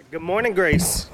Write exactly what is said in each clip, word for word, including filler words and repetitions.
Good morning, Grace.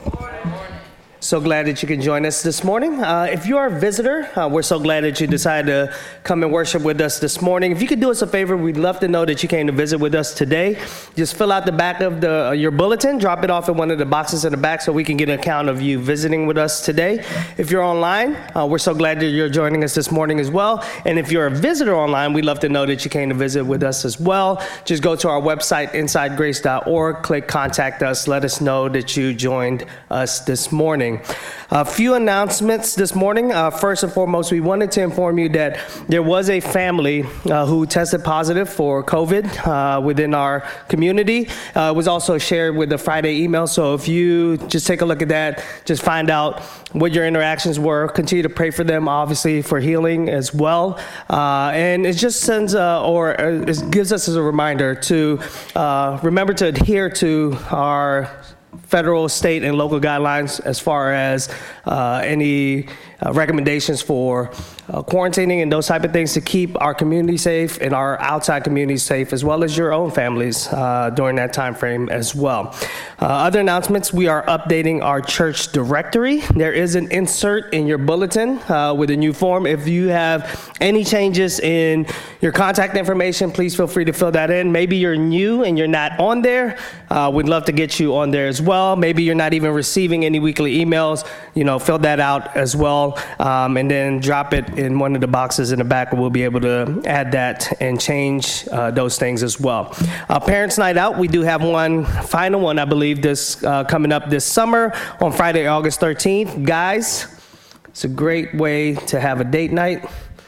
So glad that you can join us this morning. Uh, if you are a visitor, uh, we're so glad that you decided to come and worship with us this morning. If you could do us a favor, we'd love to know that you came to visit with us today. Just fill out the back of the uh, your bulletin, drop it off in one of the boxes in the back so we can get an account of you visiting with us today. If you're online, uh, we're so glad that you're joining us this morning as well. And if you're a visitor online, we'd love to know that you came to visit with us as well. Just go to our website, inside grace dot org, click Contact Us, let us know that you joined us this morning. A few announcements this morning. Uh, first and foremost, we wanted to inform you that there was a family uh, who tested positive for COVID uh, within our community. Uh, it was also shared with the Friday email, so if you just take a look at that, just find out what your interactions were. Continue to pray for them, obviously, for healing as well. Uh, and it just sends, uh, or uh, it gives us as a reminder to uh, remember to adhere to our federal, state, and local guidelines as far as uh, any uh, recommendations for uh, quarantining and those type of things to keep our community safe and our outside communities safe, as well as your own families uh, during that time frame as well. Uh, other announcements, we are updating our church directory. There is an insert in your bulletin uh, with a new form. If you have any changes in your contact information, please feel free to fill that in. Maybe you're new and you're not on there. Uh, we'd love to get you on there as well. Maybe you're not even receiving any weekly emails. You know, fill that out as well, um, and then drop it in one of the boxes in the back, and we'll be able to add that and change uh, those things as well. Uh, Parents Night Out, we do have one final one, I believe, this uh, coming up this summer on Friday, August thirteenth. Guys, it's a great way to have a date night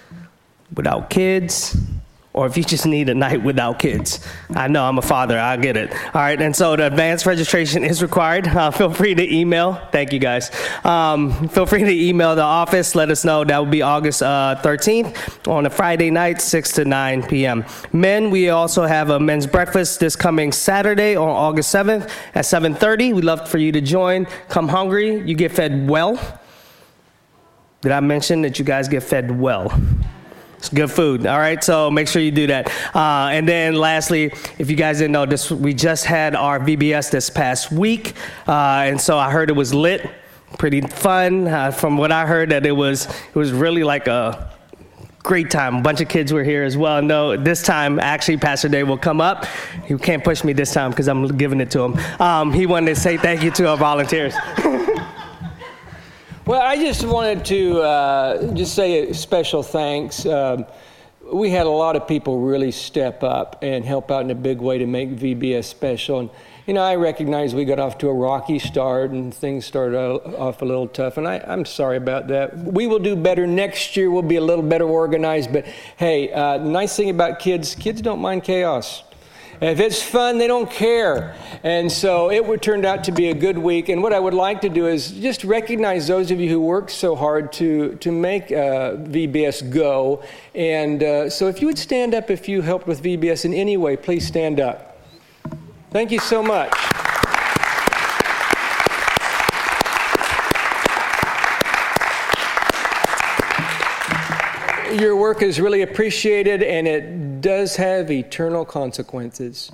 without kids, or if you just need a night without kids. I know, I'm a father, I get it. All right, and so the advanced registration is required. Uh, feel free to email. Thank you, guys. Um, feel free to email the office. Let us know. That will be August uh, thirteenth on a Friday night, six to nine p.m. Men, we also have a men's breakfast this coming Saturday on August seventh at seven thirty. We'd love for you to join. Come hungry. You get fed well. Did I mention that you guys get fed well? It's good food. All right, so make sure you do that. Uh, and then lastly, if you guys didn't know, this we just had our V B S this past week, uh, and so I heard it was lit, pretty fun. Uh, from what I heard, that it was it was really like a great time. A bunch of kids were here as well. No, this time actually Pastor Dave will come up. He can't push me this time because I'm giving it to him. Um, he wanted to say thank you to our volunteers. Well, I just wanted to uh, just say a special thanks. Um, we had a lot of people really step up and help out in a big way to make V B S special. And, you know, I recognize we got off to a rocky start and things started off a little tough, and I, I'm sorry about that. We will do better next year. We'll be a little better organized, but hey, uh, the nice thing about kids, kids don't mind chaos. If it's fun, they don't care. And so it turned out to be a good week. And what I would like to do is just recognize those of you who worked so hard to, to make uh, V B S go. And uh, so if you would stand up if you helped with V B S in any way, please stand up. Thank you so much. Your work is really appreciated, and it does have eternal consequences.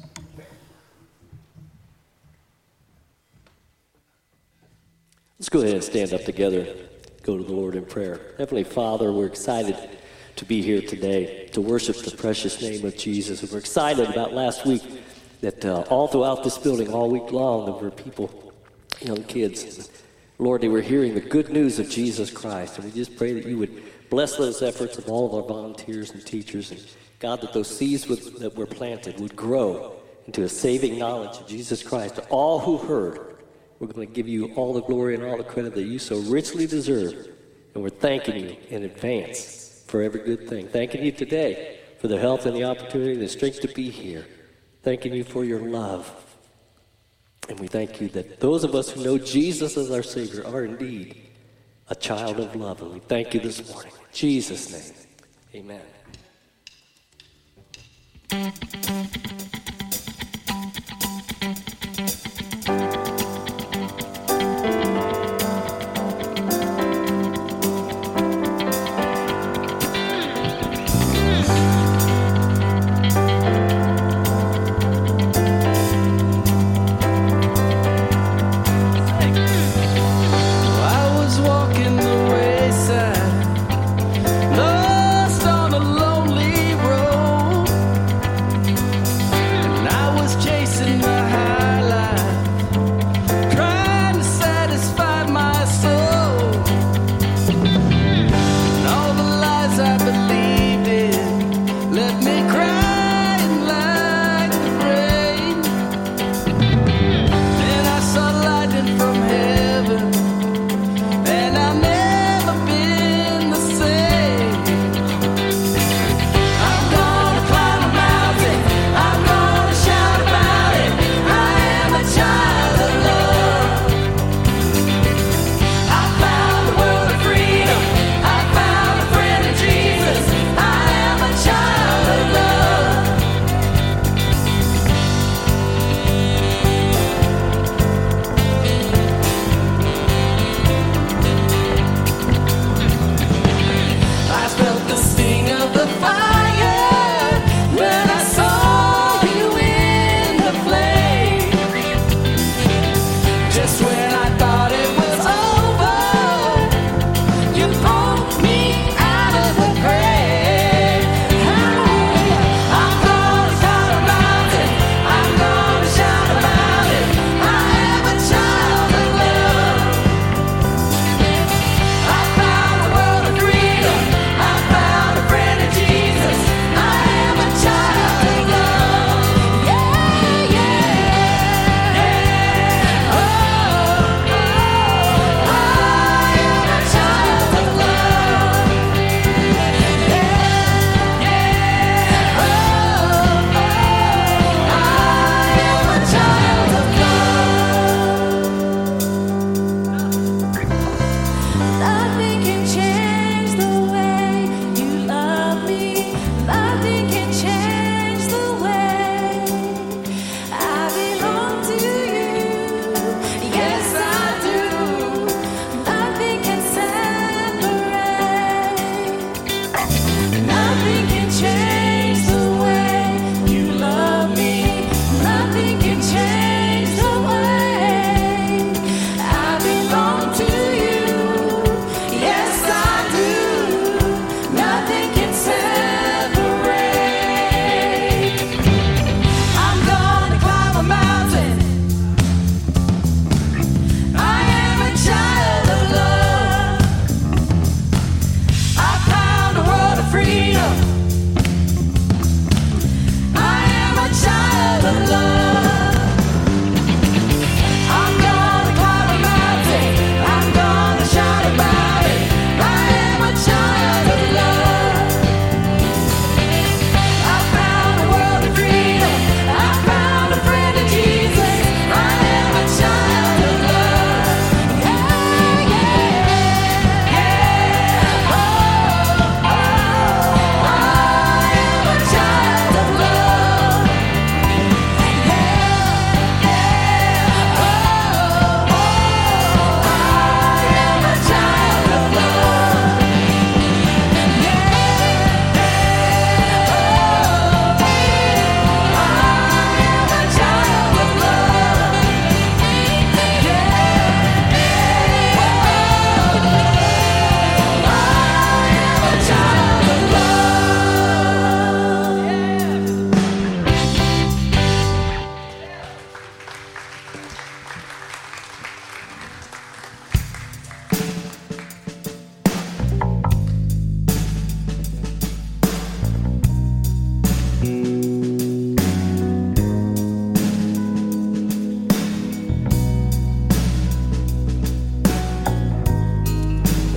Let's go ahead and stand up together, go to the Lord in prayer. Heavenly Father, we're excited to be here today to worship the precious name of Jesus. And we're excited about last week that uh, all throughout this building, all week long, there were people, young kids. Lord, they were hearing the good news of Jesus Christ. And we just pray that you would bless those efforts of all of our volunteers and teachers. And God, that those seeds would, that were planted would grow into a saving knowledge of Jesus Christ. To all who heard, we're going to give you all the glory and all the credit that you so richly deserve. And we're thanking you in advance for every good thing. Thanking you today for the health and the opportunity and the strength to be here. Thanking you for your love. And we thank you that those of us who know Jesus as our Savior are indeed a child of love. And we thank you this morning. In Jesus' name, amen.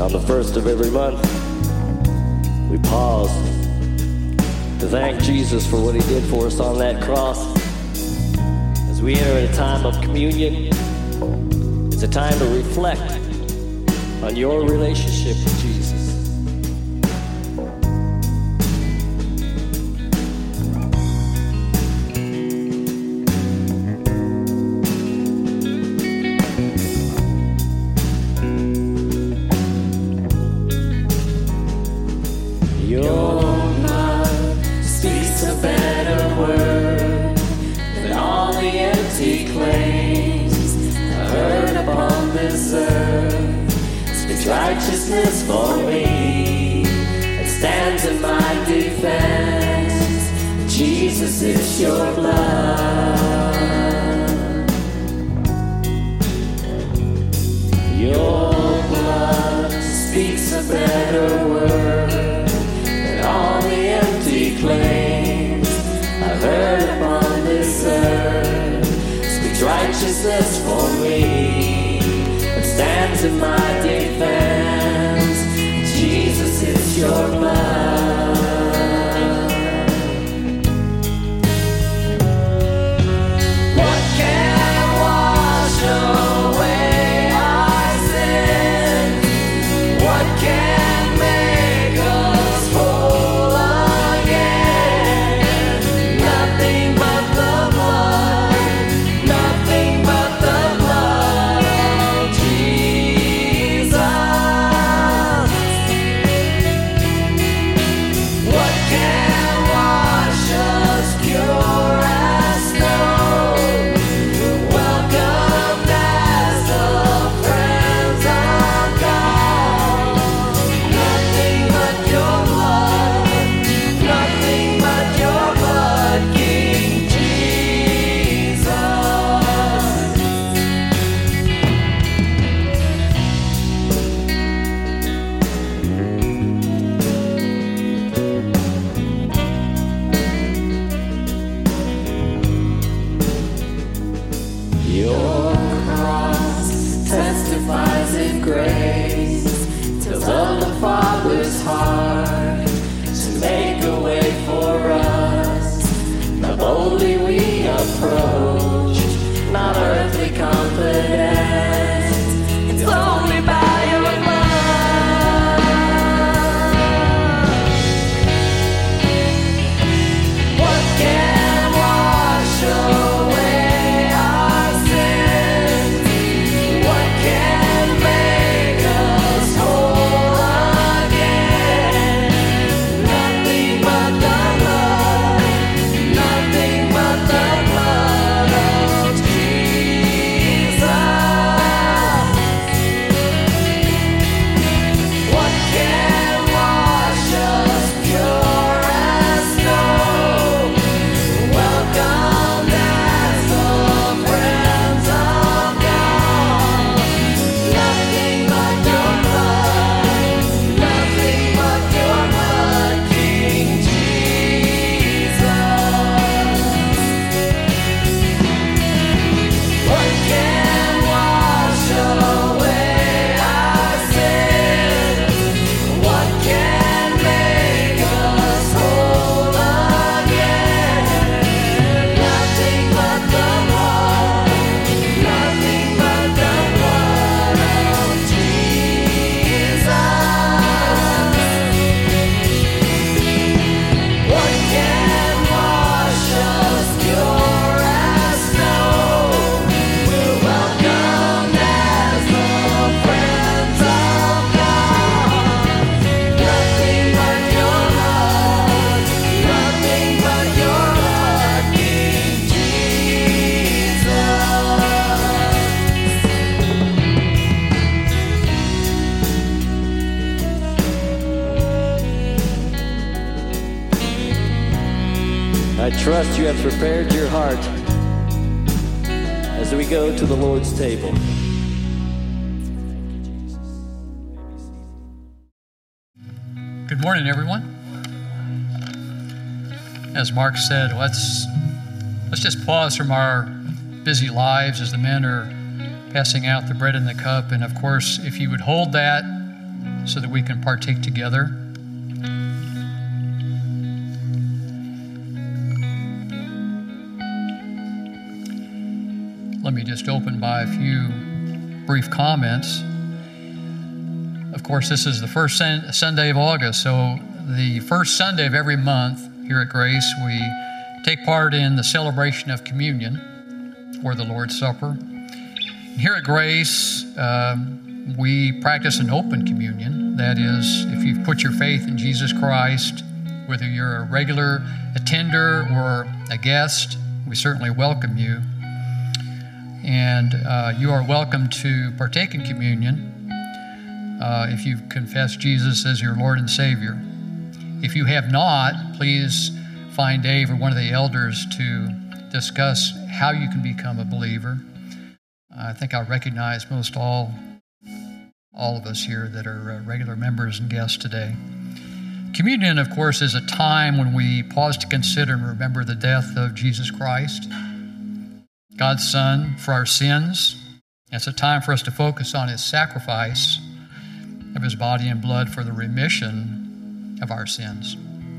on the first of every month, we pause to thank Jesus for what he did for us on that cross. As we enter a time of communion, it's a time to reflect on your relationship with Jesus. Righteousness for me, it stands in my defense. Jesus is your blood. Your blood speaks a better word than all the empty claims I've heard upon this earth. Speaks righteousness for me, it stands in my defense. Jesus is your blood. What can wash away our sin? What can make us whole again? Nothing but the blood, nothing but the blood of Jesus. What can wash us pure as snow? Welcomed as the friends of God. Nothing but your blood, nothing but your blood, King Jesus. Your cross testifies in grace, tells of the Father's heart to make a way for us. Now boldly we approach, not earthly confidence, it's only by your blood. What can wash away our sins? What can make us whole again? Nothing but the blood, nothing but the blood of Jesus. What can wash us pure as snow? Welcomed as the friends of God. Nothing but your blood, nothing but your blood, King Jesus. What can wash away our sins? What can make us whole again? Nothing but the blood, nothing but the blood of Jesus. What can wash us pure as snow? We're welcomed as the friends of God. Nothing but your blood, nothing but your blood, King Jesus. I trust you have prepared your heart as we go to the Lord's table. Good morning, everyone. As Mark said, let's let's just pause from our busy lives as the men are passing out the bread and the cup. And of course, if you would hold that so that we can partake together. Let me just open by a few brief comments. Of course, this is the first Sunday of August, so the first Sunday of every month here at Grace, we take part in the celebration of communion, or the Lord's Supper. Here at Grace, um, we practice an open communion. That is, if you've put your faith in Jesus Christ, whether you're a regular attender or a guest, we certainly welcome you. And uh, you are welcome to partake in communion uh, if you've confessed Jesus as your Lord and Savior. If you have not, please find Dave or one of the elders to discuss how you can become a believer. I think I recognize most all, all of us here that are uh, regular members and guests today. Communion, of course, is a time when we pause to consider and remember the death of Jesus Christ, God's Son, for our sins. It's a time for us to focus on His sacrifice of His body and blood for the remission of our sins.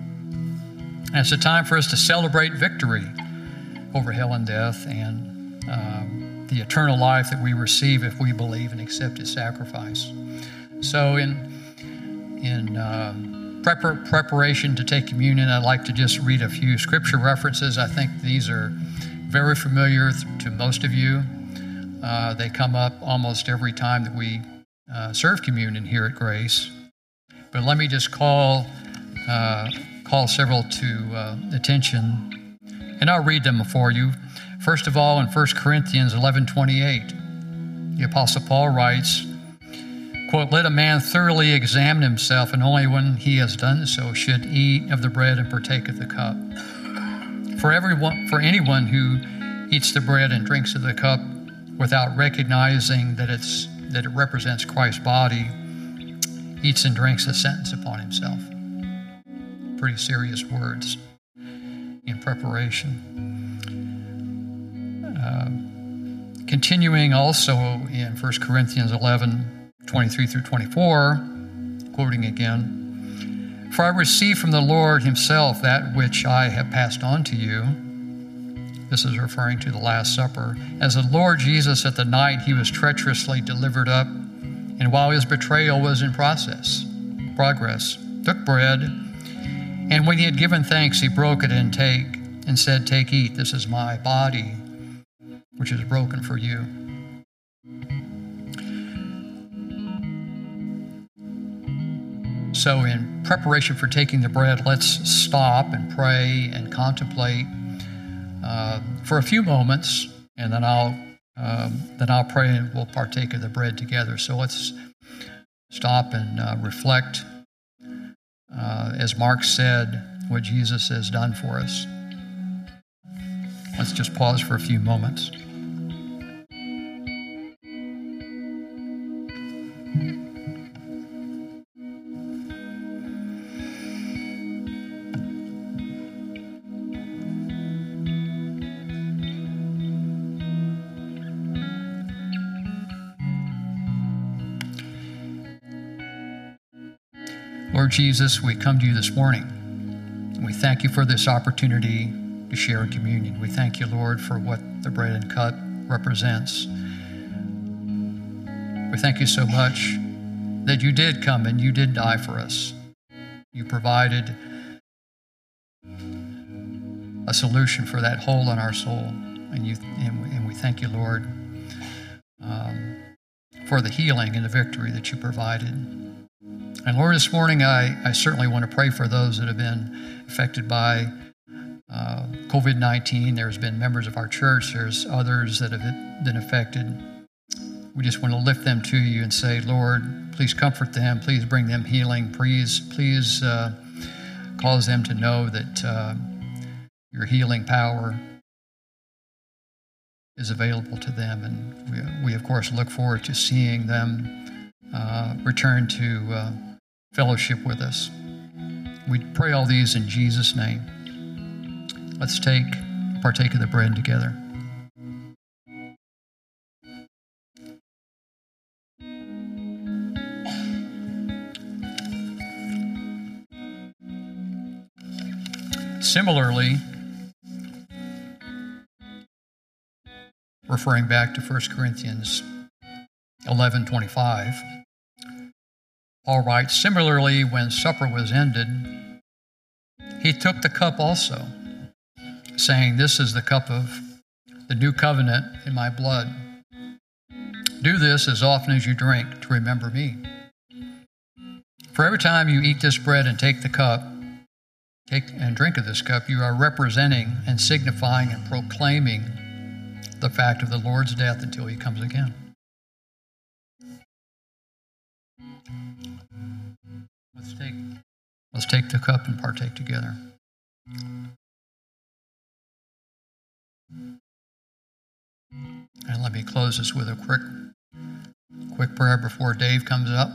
And it's a time for us to celebrate victory over hell and death and um, the eternal life that we receive if we believe and accept His sacrifice. So in, in uh, prepar- preparation to take communion, I'd like to just read a few scripture references. I think these are very familiar to most of you. Uh, they come up almost every time that we uh, serve communion here at Grace. But let me just call uh, call several to uh, attention, and I'll read them for you. First of all, in First Corinthians eleven twenty-eight, the Apostle Paul writes, quote, "Let a man thoroughly examine himself, and only when he has done so should eat of the bread and partake of the cup. For everyone, for anyone who eats the bread and drinks of the cup without recognizing that it's that it represents Christ's body, eats and drinks a sentence upon himself." Pretty serious words in preparation. Uh, continuing also in First Corinthians eleven twenty-three through twenty-four, quoting again. "For I received from the Lord Himself that which I have passed on to you." This is referring to the Last Supper. "As the Lord Jesus at the night He was treacherously delivered up, and while His betrayal was in process, progress, took bread, and when He had given thanks, He broke it and take and said, 'Take, eat, this is my body, which is broken for you.' So in preparation for taking the bread, let's stop and pray and contemplate uh, for a few moments, and then I'll um, then I'll pray and we'll partake of the bread together. So let's stop and uh, reflect, uh, as Mark said, what Jesus has done for us. Let's just pause for a few moments. Lord Jesus, we come to you this morning. We thank you for this opportunity to share in communion. We thank you, Lord, for what the bread and cup represents. We thank you so much that you did come and you did die for us. You provided a solution for that hole in our soul. And, you, and, we, and we thank you, Lord, um, for the healing and the victory that you provided. And Lord, this morning I, I certainly want to pray for those that have been affected by uh, covid nineteen. There's been members of our church, there's others that have been affected. We just want to lift them to you and say, Lord, please comfort them, please bring them healing, please, please uh, cause them to know that uh, your healing power is available to them. And we, we of course, look forward to seeing them uh, return to uh, fellowship with us. We pray all these in Jesus' name. Let's take, partake of the bread together. Similarly, referring back to First Corinthians eleven twenty-five, Paul writes, similarly, when supper was ended, he took the cup also, saying, this is the cup of the new covenant in my blood. Do this as often as you drink to remember me. For every time you eat this bread and take the cup, take and drink of this cup, you are representing and signifying and proclaiming the fact of the Lord's death until he comes again. Let's take, let's take the cup and partake together. And let me close this with a quick, quick prayer before Dave comes up.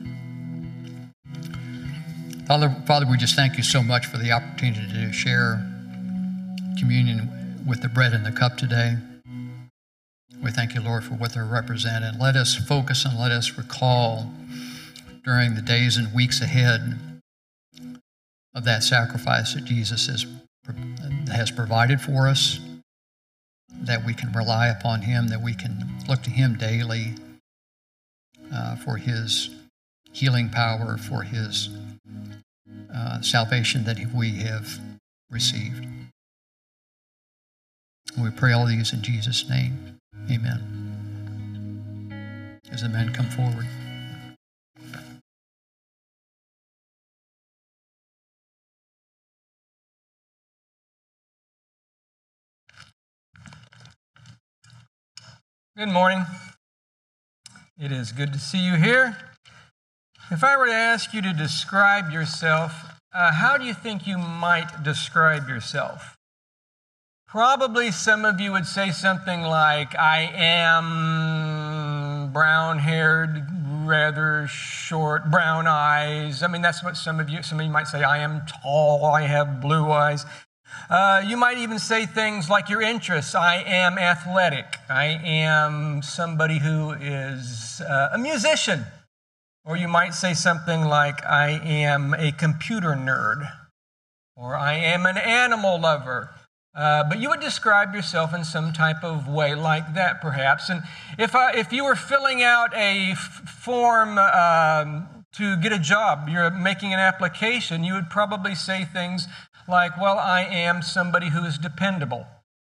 Father, Father, we just thank you so much for the opportunity to share communion with the bread and the cup today. We thank you, Lord, for what they represent. And let us focus and let us recall during the days and weeks ahead of that sacrifice that Jesus has, has provided for us, that we can rely upon him, that we can look to him daily uh, for his healing power, for his uh, salvation that we have received. And we pray all these in Jesus' name. Amen. As the men come forward. Good morning. It is good to see you here. If I were to ask you to describe yourself, uh, how do you think you might describe yourself? Probably some of you would say something like, I am brown-haired, rather short, brown eyes. I mean, that's what some of you, some of you might say, I am tall, I have blue eyes. Uh, you might even say things like your interests. I am athletic. I am somebody who is uh, a musician. Or you might say something like, I am a computer nerd. Or I am an animal lover. Uh, but you would describe yourself in some type of way like that, perhaps. And if uh, if you were filling out a f- form um, to get a job, you're making an application, you would probably say things like, well, I am somebody who is dependable.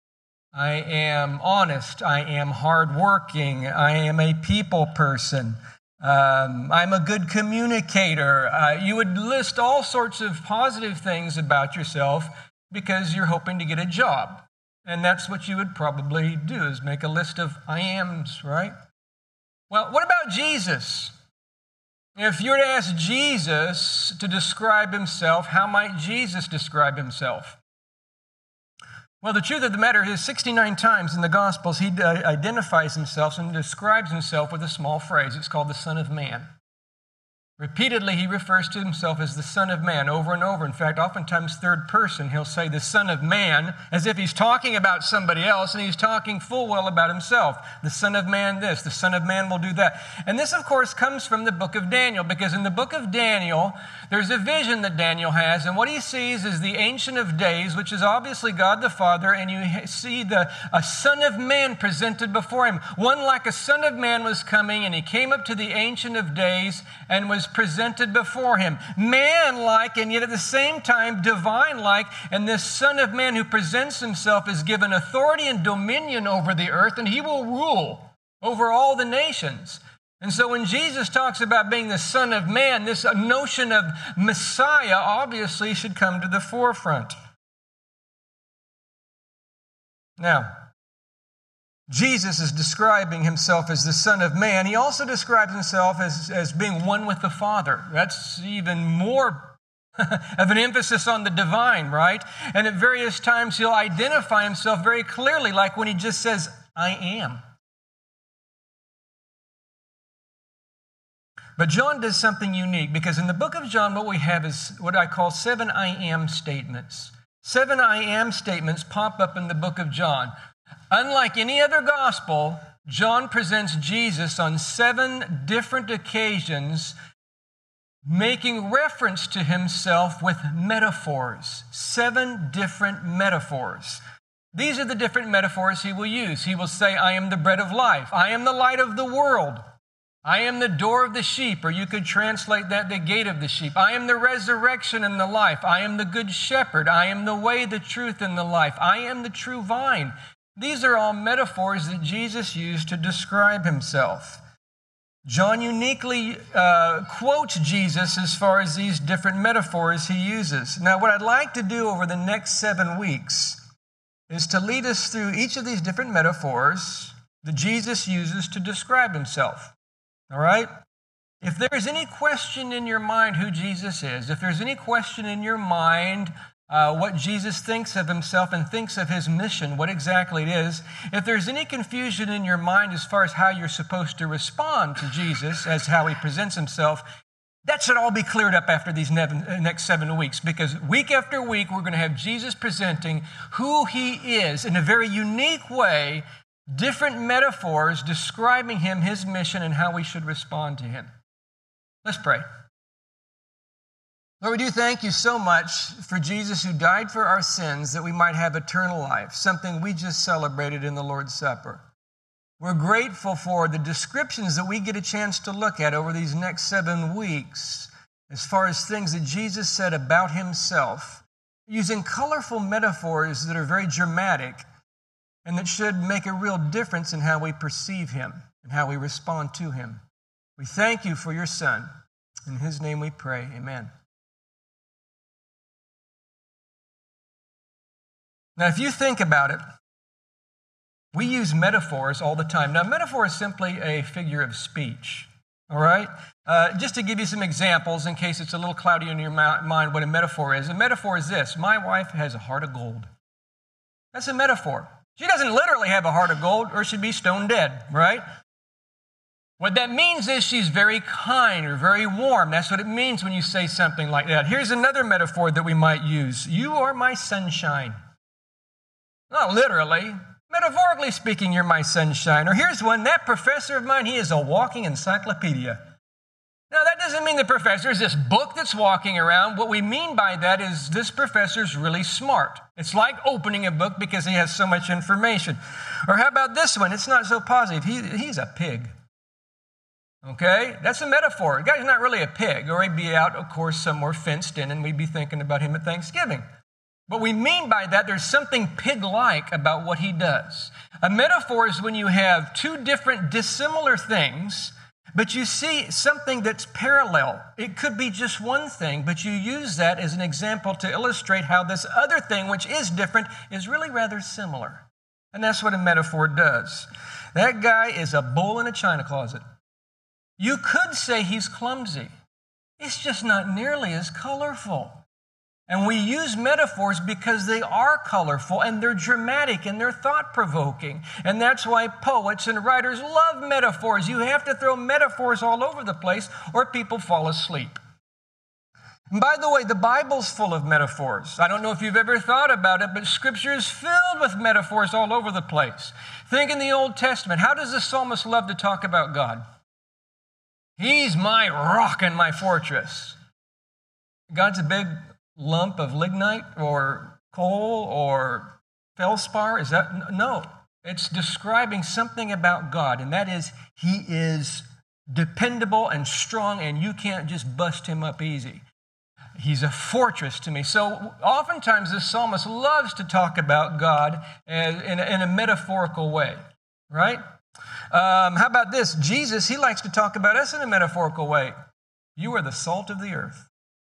I am honest. I am hardworking. I am a people person. Um, I'm a good communicator. Uh, you would list all sorts of positive things about yourself because you're hoping to get a job. And that's what you would probably do, is make a list of I ams, right? Well, what about Jesus? If you were to ask Jesus to describe himself, how might Jesus describe himself? Well, the truth of the matter is sixty-nine times in the Gospels he identifies himself and describes himself with a small phrase. It's called the Son of Man. Repeatedly, he refers to himself as the Son of Man over and over. In fact, oftentimes third person, he'll say the Son of Man as if he's talking about somebody else, and he's talking full well about himself. The Son of Man this, the Son of Man will do that. And this, of course, comes from the book of Daniel, because in the book of Daniel, there's a vision that Daniel has, and what he sees is the Ancient of Days, which is obviously God the Father, and you see the a Son of Man presented before him. One like a Son of Man was coming, and he came up to the Ancient of Days and was presented before him. Man-like, and yet at the same time divine-like, and this Son of Man who presents himself is given authority and dominion over the earth, and he will rule over all the nations. And so when Jesus talks about being the Son of Man, this notion of Messiah obviously should come to the forefront. Now, Jesus is describing himself as the Son of Man. He also describes himself as, as being one with the Father. That's even more of an emphasis on the divine, right? And at various times he'll identify himself very clearly, like when he just says, I am. But John does something unique, because in the book of John, what we have is what I call seven I am statements. Seven I am statements pop up in the book of John. Unlike any other gospel, John presents Jesus on seven different occasions making reference to himself with metaphors, seven different metaphors. These are the different metaphors he will use. He will say, I am the bread of life. I am the light of the world. I am the door of the sheep, or you could translate that the gate of the sheep. I am the resurrection and the life. I am the good shepherd. I am the way, the truth, and the life. I am the true vine. These are all metaphors that Jesus used to describe himself. John uniquely uh, quotes Jesus as far as these different metaphors he uses. Now, what I'd like to do over the next seven weeks is to lead us through each of these different metaphors that Jesus uses to describe himself. All right? If there's any question in your mind who Jesus is, if there's any question in your mind uh, what Jesus thinks of himself and thinks of his mission, what exactly it is, if there's any confusion in your mind as far as how you're supposed to respond to Jesus as how he presents himself, that should all be cleared up after these next seven weeks, because week after week we're going to have Jesus presenting who he is in a very unique way, different metaphors describing him, his mission, and how we should respond to him. Let's pray. Lord, we do thank you so much for Jesus who died for our sins that we might have eternal life, something we just celebrated in the Lord's Supper. We're grateful for the descriptions that we get a chance to look at over these next seven weeks as far as things that Jesus said about himself, using colorful metaphors that are very dramatic and that should make a real difference in how we perceive him and how we respond to him. We thank you for your Son. In his name we pray, amen. Now, if you think about it, we use metaphors all the time. Now, metaphor is simply a figure of speech, all right? Uh, just to give you some examples in case it's a little cloudy in your mind what a metaphor is. A metaphor is this: my wife has a heart of gold. That's a metaphor. She doesn't literally have a heart of gold or she'd be stone dead, right? What that means is she's very kind or very warm. That's what it means when you say something like that. Here's another metaphor that we might use. You are my sunshine. Not literally. Metaphorically speaking, you're my sunshine. Or here's one, that professor of mine, he is a walking encyclopedia. Now, that doesn't mean the professor is this book that's walking around. What we mean by that is this professor's really smart. It's like opening a book because he has so much information. Or how about this one? It's not so positive. He, he's a pig. Okay? That's a metaphor. The guy's not really a pig, or he'd be out, of course, somewhere fenced in, and we'd be thinking about him at Thanksgiving. What we mean by that, there's something pig-like about what he does. A metaphor is when you have two different dissimilar things, but you see something that's parallel. It could be just one thing, but you use that as an example to illustrate how this other thing, which is different, is really rather similar. And that's what a metaphor does. That guy is a bull in a china closet. You could say he's clumsy. It's just not nearly as colorful. And we use metaphors because they are colorful and they're dramatic and they're thought-provoking. And that's why poets and writers love metaphors. You have to throw metaphors all over the place or people fall asleep. And by the way, the Bible's full of metaphors. I don't know if you've ever thought about it, but Scripture is filled with metaphors all over the place. Think in the Old Testament. How does the psalmist love to talk about God? He's my rock and my fortress. God's a big lump of lignite or coal or feldspar? Is that? No. It's describing something about God, and that is he is dependable and strong, and you can't just bust him up easy. He's a fortress to me. So oftentimes this psalmist loves to talk about God in a, in a metaphorical way, right? Um, how about this? Jesus, he likes to talk about us in a metaphorical way. You are the salt of the earth.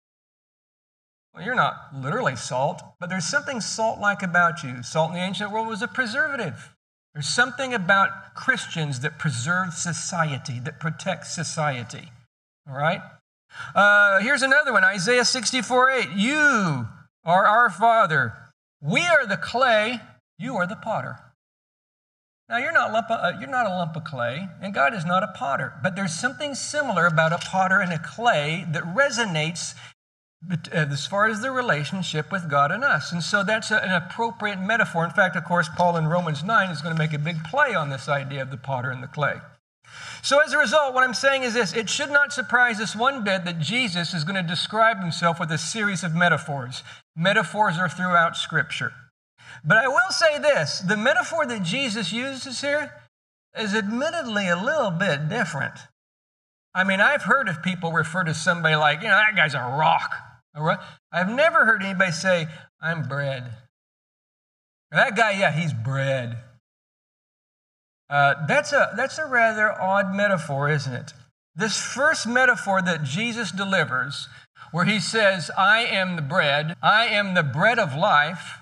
Well, you're not literally salt, but there's something salt-like about you. Salt in the ancient world was a preservative. There's something about Christians that preserves society, that protects society. All right? Uh, here's another one, Isaiah sixty-four eight. You are our Father. We are the clay. You are the potter. Now, you're not, lump of, uh, you're not a lump of clay, and God is not a potter. But there's something similar about a potter and a clay that resonates as far as the relationship with God and us. And so that's a, an appropriate metaphor. In fact, of course, Paul in Romans nine is going to make a big play on this idea of the potter and the clay. So as a result, what I'm saying is this: it should not surprise us one bit that Jesus is going to describe himself with a series of metaphors. Metaphors are throughout Scripture. But I will say this: the metaphor that Jesus uses here is admittedly a little bit different. I mean, I've heard of people refer to somebody like, you know, that guy's a rock. I've never heard anybody say, I'm bread. Or that guy, yeah, he's bread. Uh, that's a that's a rather odd metaphor, isn't it? This first metaphor that Jesus delivers, where he says, I am the bread, I am the bread of life,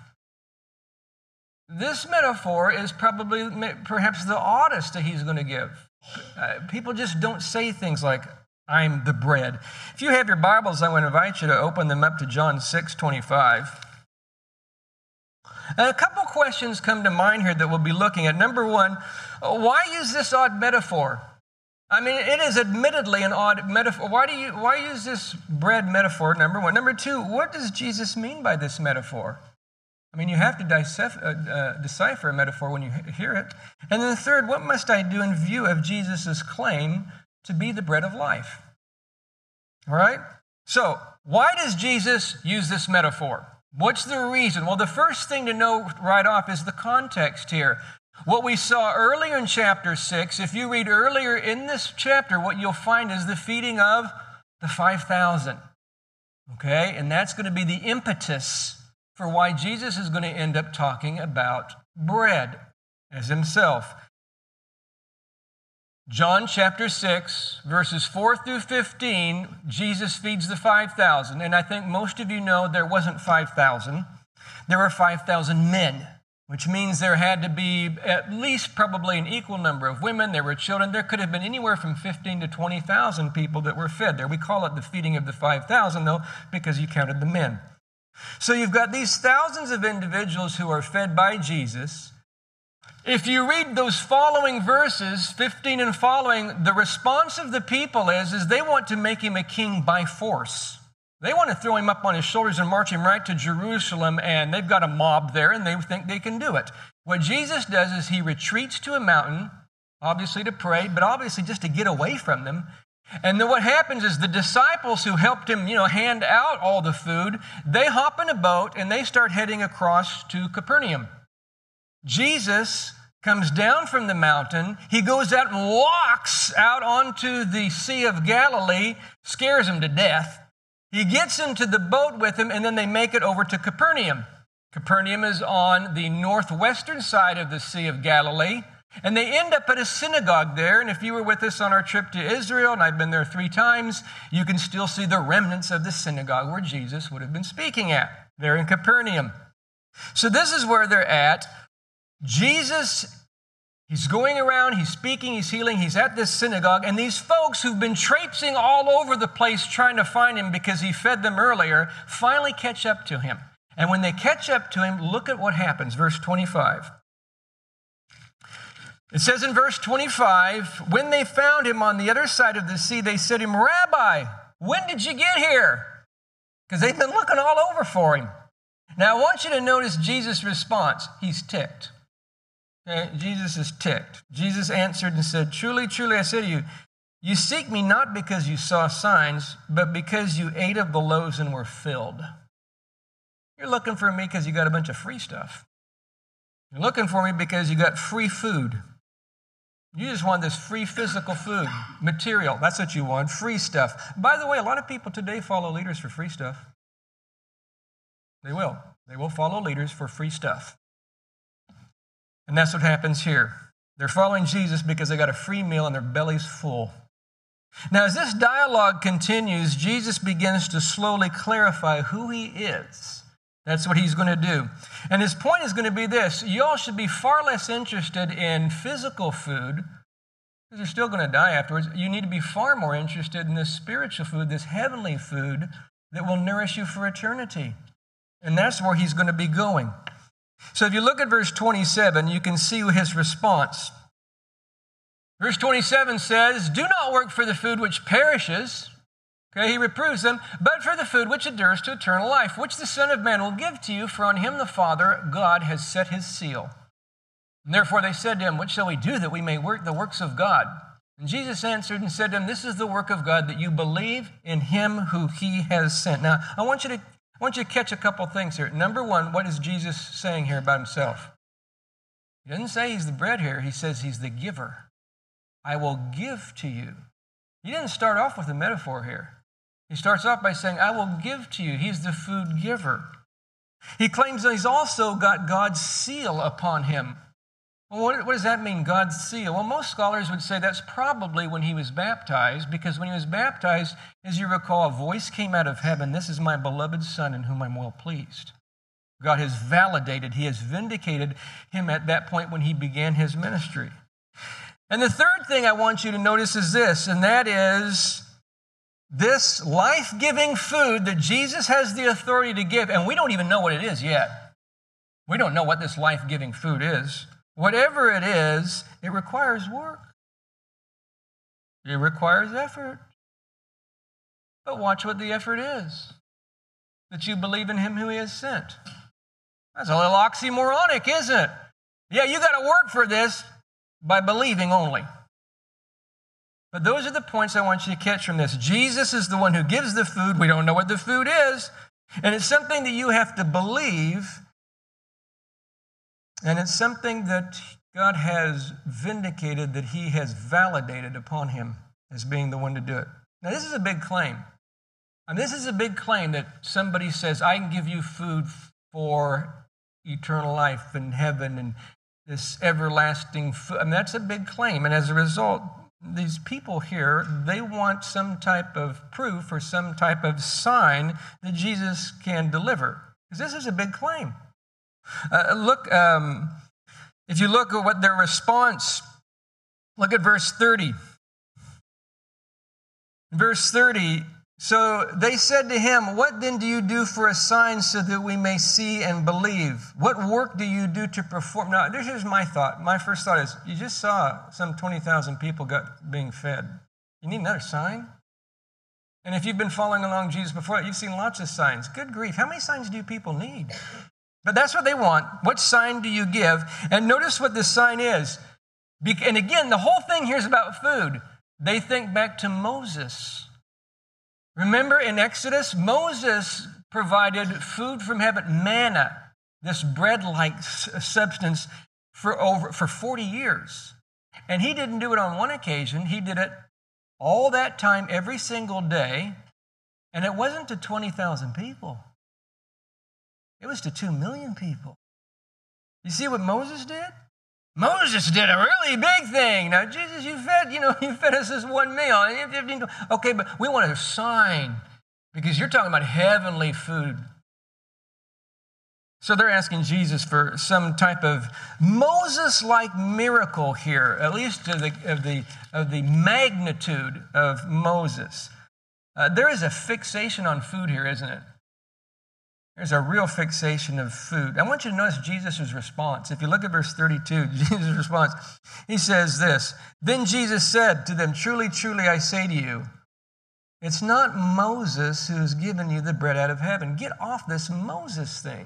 this metaphor is probably perhaps the oddest that he's going to give. Uh, people just don't say things like, I'm the bread. If you have your Bibles, I want to invite you to open them up to John six twenty-five. And a couple questions come to mind here that we'll be looking at. Number one, why use this odd metaphor? I mean, it is admittedly an odd metaphor. Why do you why use this bread metaphor, number one? Number two, what does Jesus mean by this metaphor? I mean, you have to decipher, uh, uh, decipher a metaphor when you hear it. And then third, what must I do in view of Jesus' claim to be the bread of life? All right? So, why does Jesus use this metaphor? What's the reason? Well, the first thing to know right off is the context here. What we saw earlier in chapter six, if you read earlier in this chapter, what you'll find is the feeding of the five thousand. Okay? And that's going to be the impetus for why Jesus is going to end up talking about bread as himself. John chapter six, verses four through fifteen, Jesus feeds the five thousand. And I think most of you know there wasn't five thousand. There were five thousand men, which means there had to be at least probably an equal number of women. There were children. There could have been anywhere from fifteen to twenty thousand people that were fed there. We call it the feeding of the five thousand, though, because you counted the men. So you've got these thousands of individuals who are fed by Jesus. If you read those following verses, fifteen and following, the response of the people is, is they want to make him a king by force. They want to throw him up on his shoulders and march him right to Jerusalem, and they've got a mob there, and they think they can do it. What Jesus does is he retreats to a mountain, obviously to pray, but obviously just to get away from them. And then what happens is the disciples who helped him, you know, hand out all the food, they hop in a boat, and they start heading across to Capernaum. Jesus comes down from the mountain. He goes out and walks out onto the Sea of Galilee, scares him to death. He gets into the boat with him, and then they make it over to Capernaum. Capernaum is on the northwestern side of the Sea of Galilee, and they end up at a synagogue there. And if you were with us on our trip to Israel, and I've been there three times, you can still see the remnants of the synagogue where Jesus would have been speaking at, there in Capernaum. So this is where they're at. Jesus, he's going around, he's speaking, he's healing, he's at this synagogue, and these folks who've been traipsing all over the place trying to find him because he fed them earlier, finally catch up to him. And when they catch up to him, look at what happens, verse twenty-five. It says in verse twenty-five, when they found him on the other side of the sea, they said to him, Rabbi, when did you get here? Because they've been looking all over for him. Now, I want you to notice Jesus' response. He's ticked. Okay? Jesus is ticked. Jesus answered and said, truly, truly, I say to you, you seek me not because you saw signs, but because you ate of the loaves and were filled. You're looking for me because you got a bunch of free stuff. You're looking for me because you got free food. You just want this free physical food, material. That's what you want, free stuff. By the way, a lot of people today follow leaders for free stuff. They will. They will follow leaders for free stuff. And that's what happens here. They're following Jesus because they got a free meal and their belly's full. Now, as this dialogue continues, Jesus begins to slowly clarify who he is. That's what he's going to do. And his point is going to be this. You all should be far less interested in physical food, because you're still going to die afterwards. You need to be far more interested in this spiritual food, this heavenly food that will nourish you for eternity. And that's where he's going to be going. So if you look at verse twenty-seven, you can see his response. Verse twenty-seven says, do not work for the food which perishes. Okay, he reproves them, but for the food which endures to eternal life, which the Son of Man will give to you, for on him the Father, God, has set his seal. And therefore they said to him, what shall we do that we may work the works of God? And Jesus answered and said to him, this is the work of God, that you believe in him who he has sent. Now, I want you to, I want you to catch a couple things here. Number one, what is Jesus saying here about himself? He doesn't say he's the bread here. He says he's the giver. I will give to you. He didn't start off with a metaphor here. He starts off by saying, I will give to you. He's the food giver. He claims that he's also got God's seal upon him. Well, what, what does that mean, God's seal? Well, most scholars would say that's probably when he was baptized, because when he was baptized, as you recall, a voice came out of heaven, this is my beloved Son in whom I'm well pleased. God has validated, he has vindicated him at that point when he began his ministry. And the third thing I want you to notice is this, and that is this life-giving food that Jesus has the authority to give, and we don't even know what it is yet. We don't know what this life-giving food is. Whatever it is, it requires work. It requires effort. But watch what the effort is. That you believe in him who he has sent. That's a little oxymoronic, isn't it? Yeah, you got to work for this by believing only. But those are the points I want you to catch from this. Jesus is the one who gives the food. We don't know what the food is. And it's something that you have to believe. And it's something that God has vindicated, that he has validated upon him as being the one to do it. Now, this is a big claim. And this is a big claim that somebody says, I can give you food for eternal life in heaven and this everlasting food. I mean, that's a big claim. And as a result, these people here, they want some type of proof or some type of sign that Jesus can deliver. Because this is a big claim. Uh, look, um, if you look at what their response, look at verse thirty. Verse thirty, so they said to him, what then do you do for a sign so that we may see and believe? What work do you do to perform? Now, here's my thought. My first thought is, you just saw some twenty thousand people got being fed. You need another sign? And if you've been following along Jesus before, you've seen lots of signs. Good grief, how many signs do people need? But that's what they want. What sign do you give? And notice what the sign is. And again, the whole thing here is about food. They think back to Moses. Remember in Exodus, Moses provided food from heaven, manna, this bread-like substance for over for forty years. And he didn't do it on one occasion. He did it all that time, every single day. And it wasn't to twenty thousand people. It was to two million people. You see what Moses did? Moses did a really big thing. Now, Jesus, you fed, you know, you fed us this one meal. Okay, but we want a sign because you're talking about heavenly food. So they're asking Jesus for some type of Moses-like miracle here, at least of the, of the, of the magnitude of Moses. Uh, there is a fixation on food here, isn't it? There's a real fixation of food. I want you to notice Jesus' response. If you look at verse thirty-two, Jesus' response, he says this, then Jesus said to them, truly, truly, I say to you, it's not Moses who has given you the bread out of heaven. Get off this Moses thing.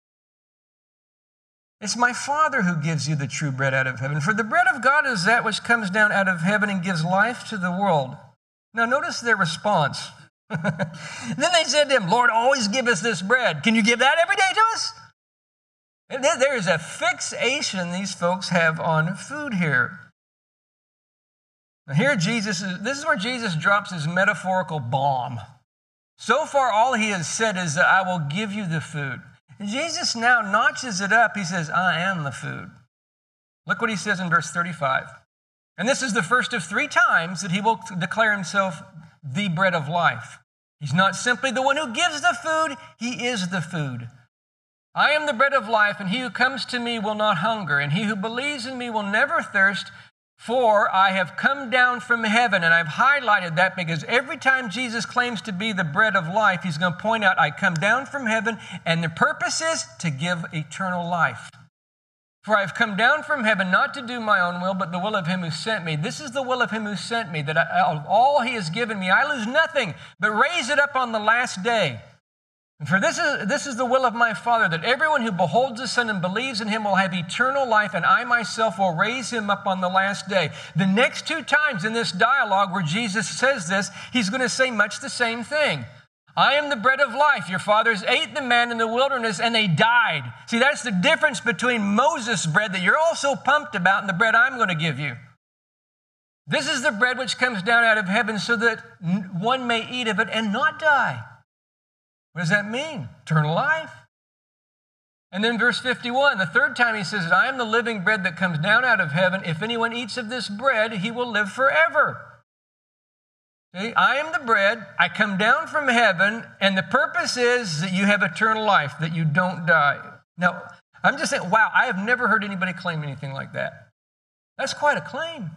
It's my Father who gives you the true bread out of heaven. For the bread of God is that which comes down out of heaven and gives life to the world. Now notice their response. Then they said to him, Lord, always give us this bread. Can you give that every day to us? And there is a fixation these folks have on food here. Now here Jesus is, this is where Jesus drops his metaphorical bomb. So far all he has said is that I will give you the food. And Jesus now notches it up. He says, I am the food. Look what he says in verse thirty-five. And this is the first of three times that he will declare himself the bread of life. He's not simply the one who gives the food, he is the food. I am the bread of life, and he who comes to me will not hunger, and he who believes in me will never thirst, for I have come down from heaven. And I've highlighted that because every time Jesus claims to be the bread of life, he's going to point out, I come down from heaven, and the purpose is to give eternal life. For I have come down from heaven not to do my own will, but the will of him who sent me. This is the will of him who sent me, that I, of all he has given me, I lose nothing, but raise it up on the last day. And for this is, this is the will of my Father, that everyone who beholds the Son and believes in him will have eternal life, and I myself will raise him up on the last day. The next two times in this dialogue where Jesus says this, he's going to say much the same thing. I am the bread of life. Your fathers ate the man in the wilderness and they died. See, that's the difference between Moses' bread that you're all so pumped about and the bread I'm going to give you. This is the bread which comes down out of heaven so that one may eat of it and not die. What does that mean? Eternal life. And then verse fifty-one, the third time he says, I am the living bread that comes down out of heaven. If anyone eats of this bread, he will live forever. See, I am the bread. I come down from heaven, and the purpose is that you have eternal life, that you don't die. Now, I'm just saying, wow, I have never heard anybody claim anything like that. That's quite a claim.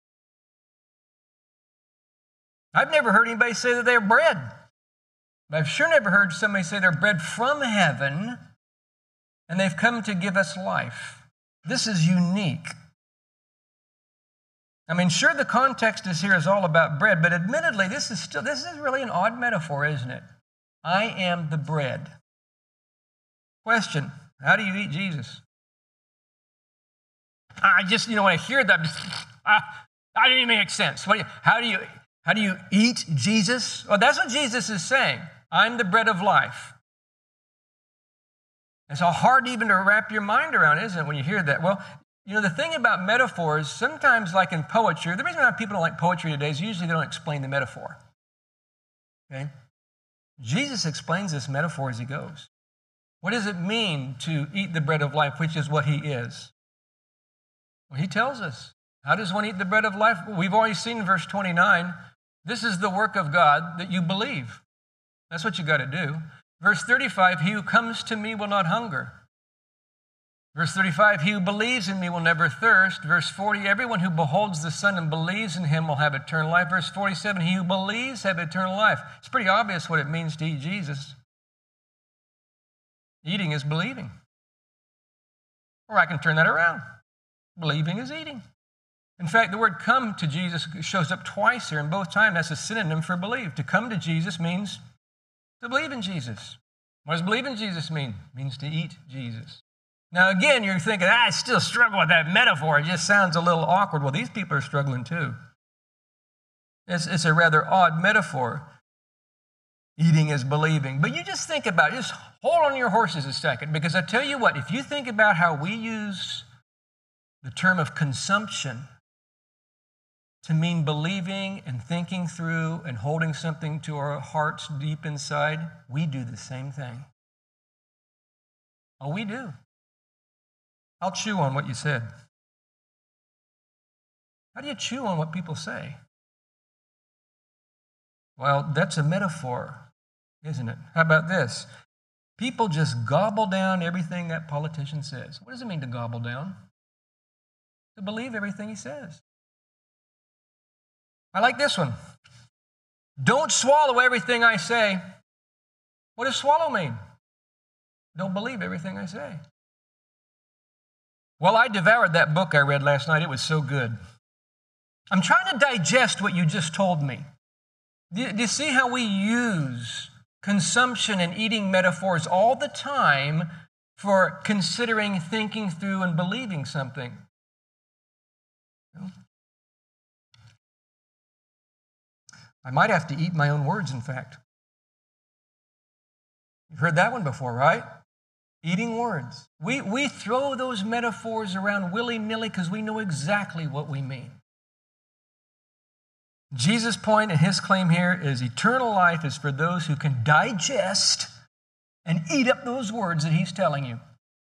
I've never heard anybody say that they're bread. I've sure never heard somebody say they're bread from heaven and they've come to give us life. This is unique. I mean, sure, the context is here is all about bread, but admittedly, this is still, this is really an odd metaphor, isn't it? I am the bread. Question, how do you eat Jesus? I just, you know, when I hear that, I, I didn't even make sense. What, how do you, how do you eat Jesus? Well, that's what Jesus is saying. I'm the bread of life. It's all hard even to wrap your mind around, isn't it, when you hear that? Well, you know, the thing about metaphors, sometimes like in poetry, the reason why people don't like poetry today is usually they don't explain the metaphor. Okay? Jesus explains this metaphor as he goes. What does it mean to eat the bread of life, which is what he is? Well, he tells us. How does one eat the bread of life? We've already seen in verse twenty-nine, this is the work of God that you believe. That's what you got to do. Verse thirty-five, he who comes to me will not hunger. Verse thirty-five, he who believes in me will never thirst. Verse forty, everyone who beholds the Son and believes in him will have eternal life. Verse forty-seven, he who believes have eternal life. It's pretty obvious what it means to eat Jesus. Eating is believing. Or I can turn that around. Believing is eating. In fact, the word come to Jesus shows up twice here, and both times that's a synonym for believe. To come to Jesus means to believe in Jesus. What does believe in Jesus mean? It means to eat Jesus. Now, again, you're thinking, ah, I still struggle with that metaphor. It just sounds a little awkward. Well, these people are struggling too. It's, it's a rather odd metaphor. Eating is believing. But you just think about it. Just hold on to your horses a second, because I tell you what, if you think about how we use the term of consumption to mean believing and thinking through and holding something to our hearts deep inside, we do the same thing. Oh, we do. I'll chew on what you said. How do you chew on what people say? Well, that's a metaphor, isn't it? How about this? People just gobble down everything that politician says. What does it mean to gobble down? To believe everything he says. I like this one. Don't swallow everything I say. What does swallow mean? Don't believe everything I say. Well, I devoured that book I read last night. It was so good. I'm trying to digest what you just told me. Do you see how we use consumption and eating metaphors all the time for considering, thinking through, and believing something? I might have to eat my own words, in fact. You've heard that one before, right? Eating words. We, we throw those metaphors around willy-nilly because we know exactly what we mean. Jesus' point and his claim here is eternal life is for those who can digest and eat up those words that he's telling you.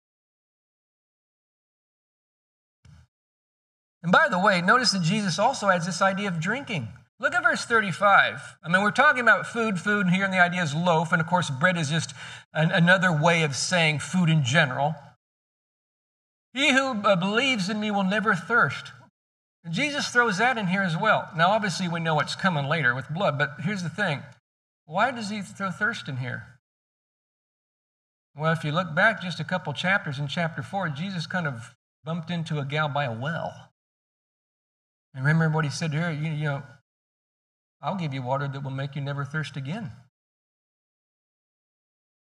And by the way, notice that Jesus also adds this idea of drinking. Look at verse thirty-five. I mean, we're talking about food, food, and here and the idea is loaf, and of course bread is just an, another way of saying food in general. He who uh, believes in me will never thirst. Jesus throws that in here as well. Now, obviously, we know what's coming later with blood, but here's the thing. Why does he throw thirst in here? Well, if you look back just a couple chapters, in chapter four, Jesus kind of bumped into a gal by a well. And remember what he said to her? You, you know, I'll give you water that will make you never thirst again.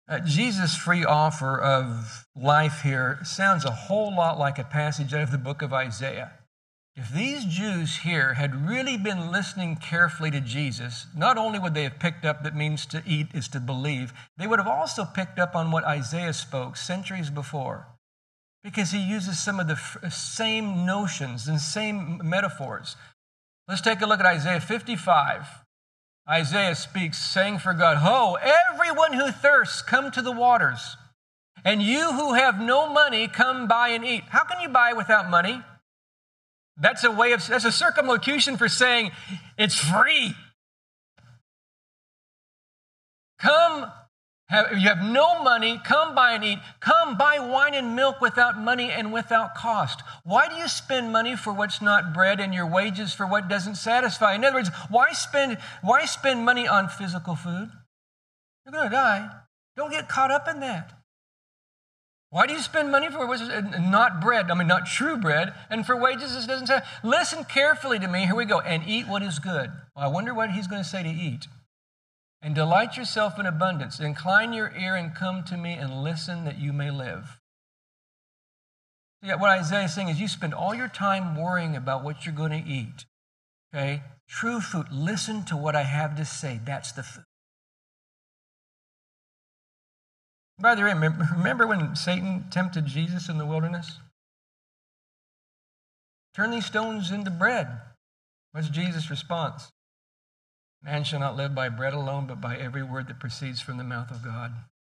Uh, Jesus' free offer of life here sounds a whole lot like a passage out of the book of Isaiah. If these Jews here had really been listening carefully to Jesus, not only would they have picked up that means to eat is to believe, they would have also picked up on what Isaiah spoke centuries before, because he uses some of the f- same notions and same metaphors. Let's take a look at Isaiah fifty-five. Isaiah speaks, saying for God, "Ho, everyone who thirsts, come to the waters. And you who have no money, come buy and eat." How can you buy without money? That's a way of, that's a circumlocution for saying it's free. Come, have, you have no money, come buy and eat. Come buy wine and milk without money and without cost. Why do you spend money for what's not bread and your wages for what doesn't satisfy? In other words, why spend, why spend money on physical food? You're going to die. Don't get caught up in that. Why do you spend money for what's not bread? I mean, not true bread, and for wages this doesn't say. Listen carefully to me. Here we go. And eat what is good. Well, I wonder what he's going to say to eat. And delight yourself in abundance. Incline your ear and come to me and listen that you may live. Yeah, what Isaiah is saying is you spend all your time worrying about what you're going to eat. Okay? True food. Listen to what I have to say. That's the food. By the way, remember when Satan tempted Jesus in the wilderness? Turn these stones into bread. What's Jesus' response? Man shall not live by bread alone, but by every word that proceeds from the mouth of God.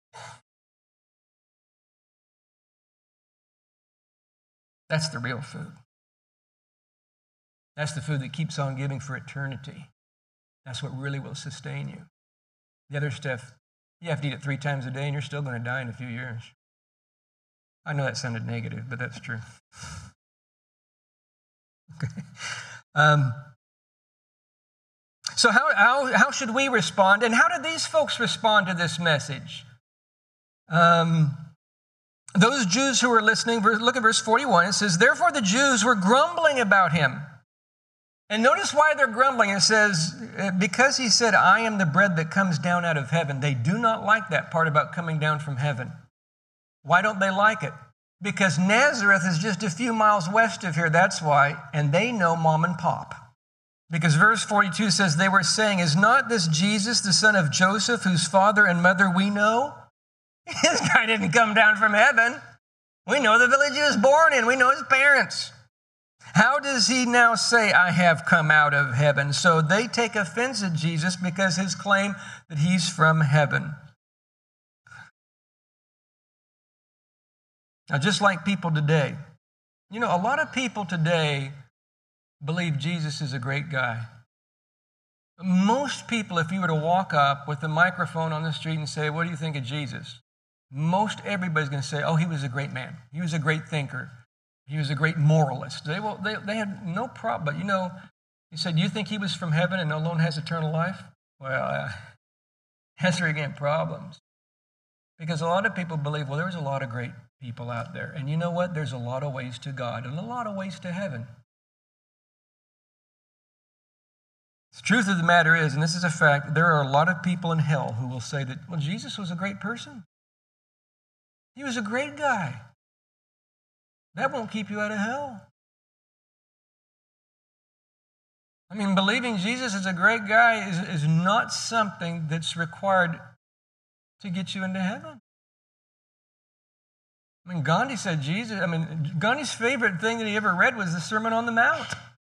That's the real food. That's the food that keeps on giving for eternity. That's what really will sustain you. The other stuff, you have to eat it three times a day and you're still going to die in a few years. I know that sounded negative, but that's true. Okay. Um, so how, how, how should we respond? And how did these folks respond to this message? Um, those Jews who were listening, look at verse forty-one. It says, "Therefore the Jews were grumbling about him." And notice why they're grumbling. It says, because he said, "I am the bread that comes down out of heaven." They do not like that part about coming down from heaven. Why don't they like it? Because Nazareth is just a few miles west of here, that's why. And they know mom and pop. Because verse forty-two says, they were saying, "Is not this Jesus, the son of Joseph, whose father and mother we know?" This guy didn't come down from heaven. We know the village he was born in. We know his parents. How does he now say, "I have come out of heaven"? So they take offense at Jesus because his claim that he's from heaven. Now, just like people today, you know, a lot of people today believe Jesus is a great guy. Most people, if you were to walk up with a microphone on the street and say, "What do you think of Jesus?" Most everybody's going to say, "Oh, he was a great man. He was a great thinker. He was a great moralist." They, will, they, they had no problem. But, you know, he said, "You think he was from heaven and alone has eternal life?" Well, uh, that's where you get problems. Because a lot of people believe, well, there's a lot of great people out there. And you know what? There's a lot of ways to God and a lot of ways to heaven. The truth of the matter is, and this is a fact, there are a lot of people in hell who will say that, well, Jesus was a great person. He was a great guy. That won't keep you out of hell. I mean, believing Jesus is a great guy is, is not something that's required to get you into heaven. I mean, Gandhi said Jesus, I mean, Gandhi's favorite thing that he ever read was the Sermon on the Mount.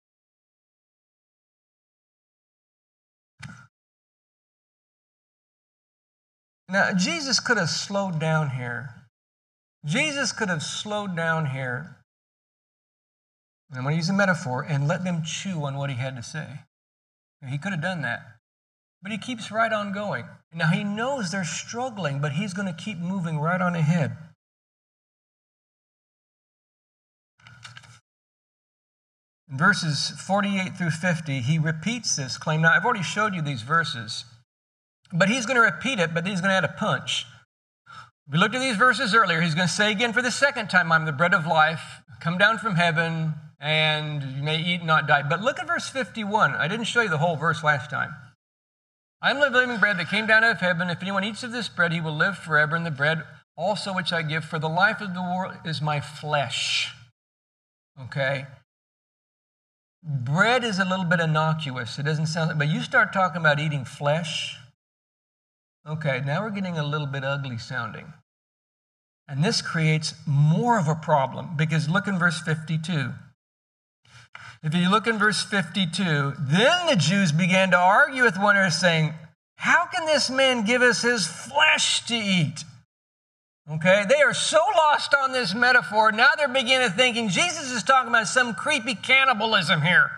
Now, Jesus could have slowed down here. Jesus could have slowed down here, I'm going to use a metaphor, and let them chew on what he had to say. He could have done that. But he keeps right on going. Now, he knows they're struggling, but he's going to keep moving right on ahead. In verses forty-eight through fifty, he repeats this claim. Now, I've already showed you these verses, but he's going to repeat it, but he's going to add a punch. We looked at these verses earlier. He's going to say again for the second time, "I'm the bread of life, come down from heaven, and you may eat and not die." But look at verse fifty-one. I didn't show you the whole verse last time. I am the living bread that came down out of heaven. If anyone eats of this bread, he will live forever. And the bread also which I give for the life of the world is my flesh. Okay? Bread is a little bit innocuous. It doesn't sound, but you start talking about eating flesh. Okay, now we're getting a little bit ugly sounding. And this creates more of a problem because look in verse fifty-two. If you look in verse fifty-two, then the Jews began to argue with one another, saying, how can this man give us his flesh to eat? Okay, they are so lost on this metaphor, now they're beginning thinking Jesus is talking about some creepy cannibalism here.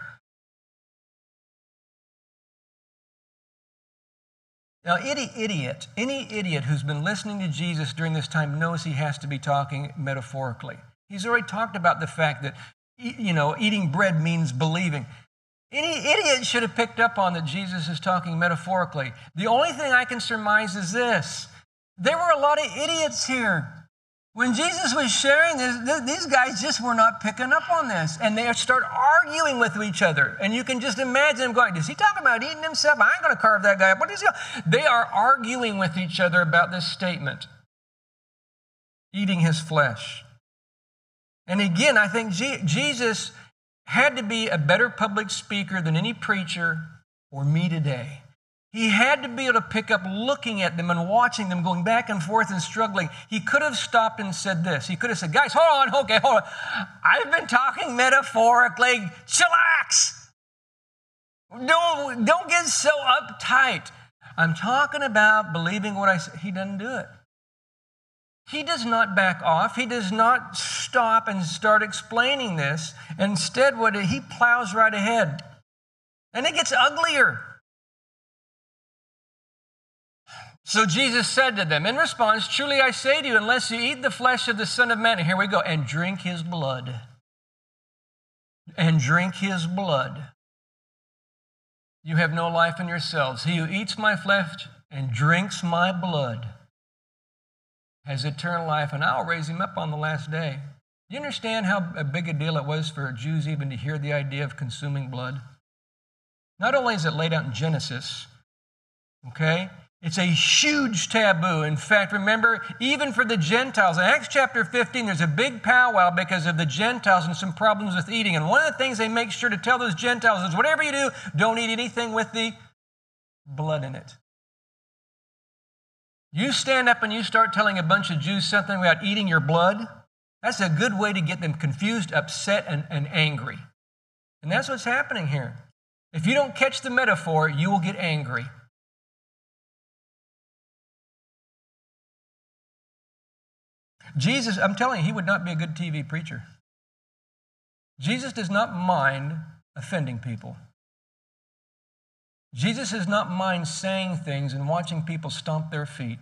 Now, any idiot, any idiot who's been listening to Jesus during this time knows he has to be talking metaphorically. He's already talked about the fact that, you know, eating bread means believing. Any idiot should have picked up on that Jesus is talking metaphorically. The only thing I can surmise is this. There were a lot of idiots here. When Jesus was sharing this, these guys just were not picking up on this. And they start arguing with each other. And you can just imagine them going, is he talking about eating himself? I ain't going to carve that guy up. What is he? They are arguing with each other about this statement. Eating his flesh. And again, I think G- Jesus had to be a better public speaker than any preacher or me today. He had to be able to pick up looking at them and watching them going back and forth and struggling. He could have stopped and said this. He could have said, guys, hold on, okay, hold on. I've been talking metaphorically. Chillax. Don't, don't get so uptight. I'm talking about believing what I say. He doesn't do it. He does not back off. He does not stop and start explaining this. Instead, what he plows right ahead. And it gets uglier. So Jesus said to them in response, truly I say to you, unless you eat the flesh of the Son of Man, and here we go, and drink his blood, and drink his blood, you have no life in yourselves. He who eats my flesh and drinks my blood has eternal life, and I'll raise him up on the last day. Do you understand how big a deal it was for Jews even to hear the idea of consuming blood? Not only is it laid out in Genesis, okay, it's a huge taboo. In fact, remember, even for the Gentiles, in Acts chapter fifteen, there's a big powwow because of the Gentiles and some problems with eating. And one of the things they make sure to tell those Gentiles is, whatever you do, don't eat anything with the blood in it. You stand up and you start telling a bunch of Jews something about eating your blood, that's a good way to get them confused, upset, and, and angry. And that's what's happening here. If you don't catch the metaphor, you will get angry. Jesus, I'm telling you, he would not be a good T V preacher. Jesus does not mind offending people. Jesus does not mind saying things and watching people stomp their feet.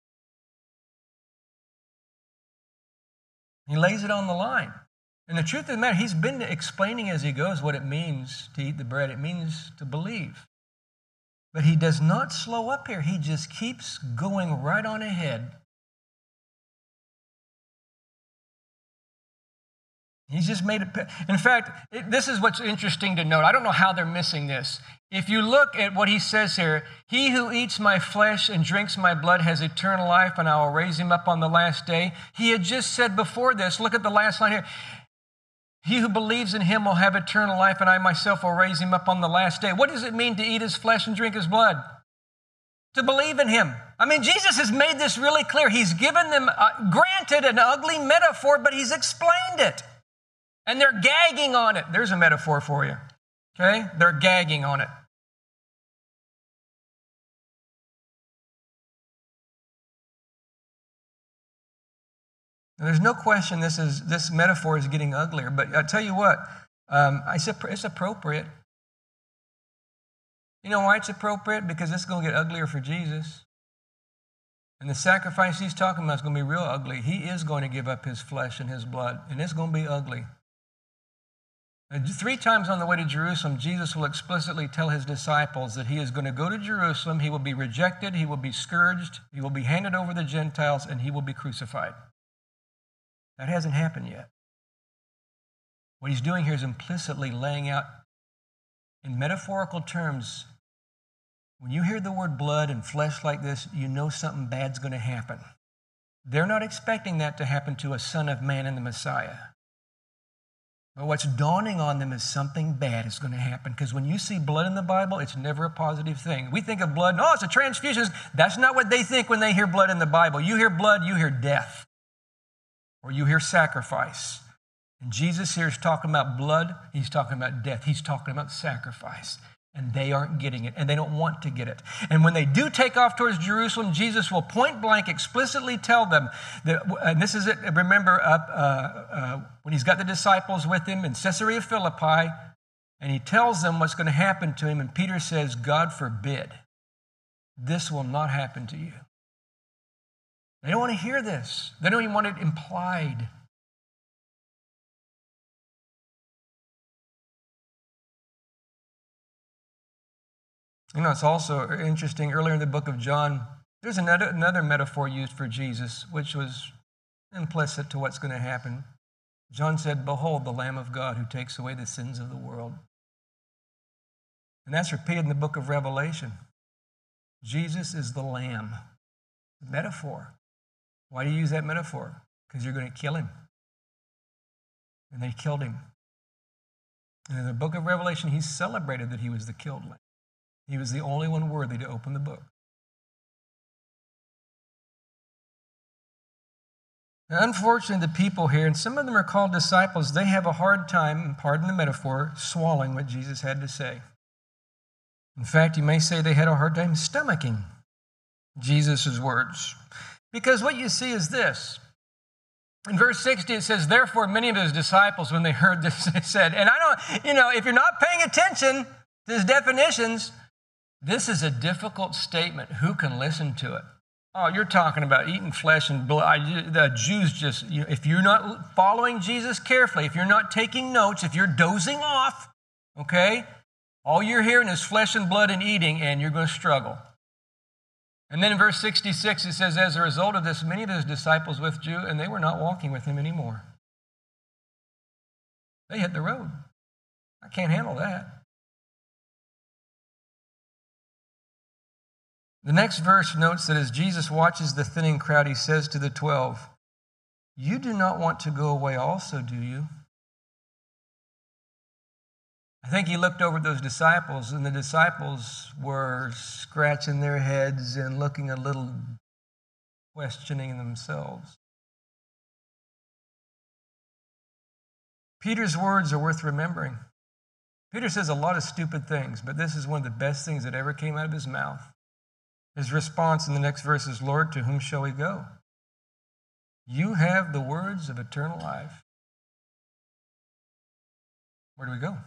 He lays it on the line. And the truth of the matter, he's been explaining as he goes what it means to eat the bread. It means to believe. But he does not slow up here. He just keeps going right on ahead. He's just made it. In fact, it, this is what's interesting to note. I don't know how they're missing this. If you look at what he says here, he who eats my flesh and drinks my blood has eternal life, and I will raise him up on the last day. He had just said before this, look at the last line here. He who believes in him will have eternal life, and I myself will raise him up on the last day. What does it mean to eat his flesh and drink his blood? To believe in him. I mean, Jesus has made this really clear. He's given them, uh, granted, an ugly metaphor, but he's explained it. And they're gagging on it. There's a metaphor for you. Okay? They're gagging on it. And there's no question this is this metaphor is getting uglier. But I tell you what, um, I said it's appropriate. You know why it's appropriate? Because it's going to get uglier for Jesus. And the sacrifice he's talking about is going to be real ugly. He is going to give up his flesh and his blood, and it's going to be ugly. Three times on the way to Jerusalem, Jesus will explicitly tell his disciples that he is going to go to Jerusalem, he will be rejected, he will be scourged, he will be handed over to the Gentiles, and he will be crucified. That hasn't happened yet. What he's doing here is implicitly laying out, in metaphorical terms, When you hear the word blood and flesh like this, you know something bad's going to happen. They're not expecting that to happen to a son of man in the Messiah. But what's dawning on them is something bad is going to happen. Because when you see blood in the Bible, it's never a positive thing. We think of blood, oh, it's a transfusion. That's not what they think when they hear blood in the Bible. You hear blood, you hear death. Or you hear sacrifice. And Jesus here is talking about blood. He's talking about death. He's talking about sacrifice. And they aren't getting it, and they don't want to get it. And when they do take off towards Jerusalem, Jesus will point blank explicitly tell them that, and this is it, remember up uh, uh, when he's got the disciples with him in Caesarea Philippi, and he tells them what's going to happen to him, and Peter says, God forbid, this will not happen to you. They don't want to hear this. They don't even want it implied. You know, it's also interesting, earlier in the book of John, there's another, another metaphor used for Jesus, which was implicit to what's going to happen. John said, behold, the Lamb of God who takes away the sins of the world. And that's repeated in the book of Revelation. Jesus is the Lamb. The metaphor. Why do you use that metaphor? Because you're going to kill him. And they killed him. And in the book of Revelation, he celebrated that he was the killed Lamb. He was the only one worthy to open the book. Now, unfortunately, the people here, and some of them are called disciples, they have a hard time, pardon the metaphor, swallowing what Jesus had to say. In fact, you may say they had a hard time stomaching Jesus' words. Because what you see is this. In verse sixty, it says, therefore, many of his disciples, when they heard this, they said, and I don't, you know, if you're not paying attention to his definitions, this is a difficult statement. Who can listen to it? Oh, you're talking about eating flesh and blood. The Jews just, you know, if you're not following Jesus carefully, if you're not taking notes, if you're dozing off, okay, all you're hearing is flesh and blood and eating, and you're going to struggle. And then in verse sixty-six, it says, as a result of this, many of his disciples withdrew, and they were not walking with him anymore. They hit the road. I can't handle that. The next verse notes that as Jesus watches the thinning crowd, he says to the twelve, you do not want to go away also, do you? I think he looked over at those disciples, and the disciples were scratching their heads and looking a little questioning themselves. Peter's words are worth remembering. Peter says a lot of stupid things, but this is one of the best things that ever came out of his mouth. His response in the next verse is, Lord, to whom shall we go? You have the words of eternal life. Where do we go?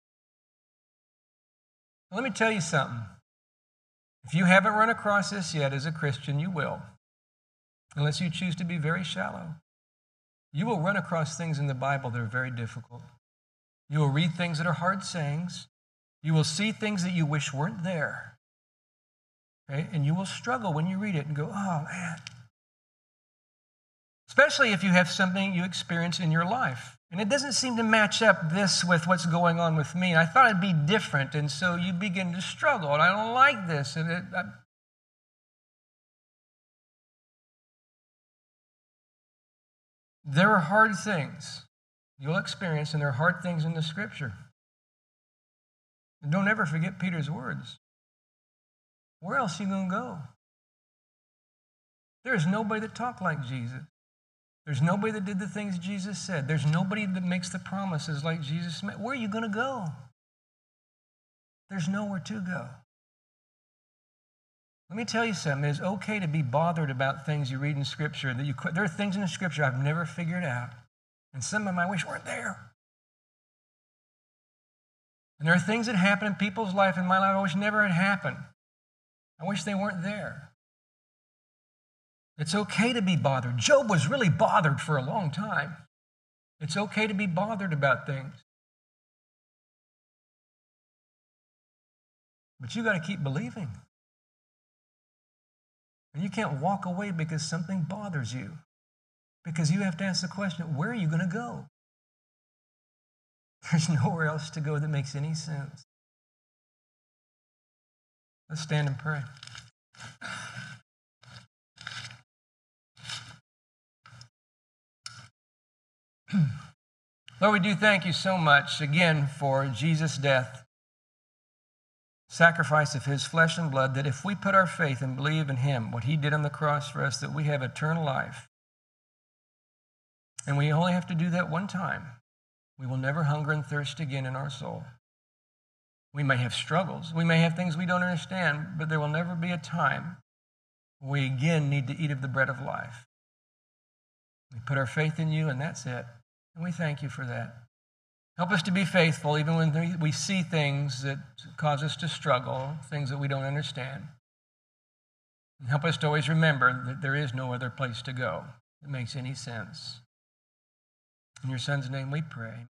Well, let me tell you something. If you haven't run across this yet as a Christian, you will. Unless you choose to be very shallow. You will run across things in the Bible that are very difficult. You will read things that are hard sayings. You will see things that you wish weren't there. Okay? And you will struggle when you read it and go, oh, man. Especially if you have something you experience in your life. And it doesn't seem to match up this with what's going on with me. And I thought it'd be different. And so you begin to struggle. And I don't like this. And it, I... There are hard things you'll experience, and there are hard things in the Scripture. And don't ever forget Peter's words. Where else are you going to go? There is nobody that talked like Jesus. There's nobody that did the things Jesus said. There's nobody that makes the promises like Jesus made. Where are you going to go? There's nowhere to go. Let me tell you something. It's okay to be bothered about things you read in Scripture. That you, there are things in the Scripture I've never figured out. And some of them I wish weren't there. And there are things that happen in people's life, in my life, I wish never had happened. I wish they weren't there. It's okay to be bothered. Job was really bothered for a long time. It's okay to be bothered about things. But you got to keep believing. And you can't walk away because something bothers you. Because you have to ask the question, where are you going to go? There's nowhere else to go that makes any sense. Let's stand and pray. Lord, we do thank you so much again for Jesus' death, sacrifice of his flesh and blood, that if we put our faith and believe in him, what he did on the cross for us, that we have eternal life. And we only have to do that one time. We will never hunger and thirst again in our soul. We may have struggles. We may have things we don't understand, but there will never be a time we again need to eat of the bread of life. We put our faith in you, and that's it. And we thank you for that. Help us to be faithful even when we see things that cause us to struggle, things that we don't understand. And help us to always remember that there is no other place to go that makes any sense. In your Son's name we pray.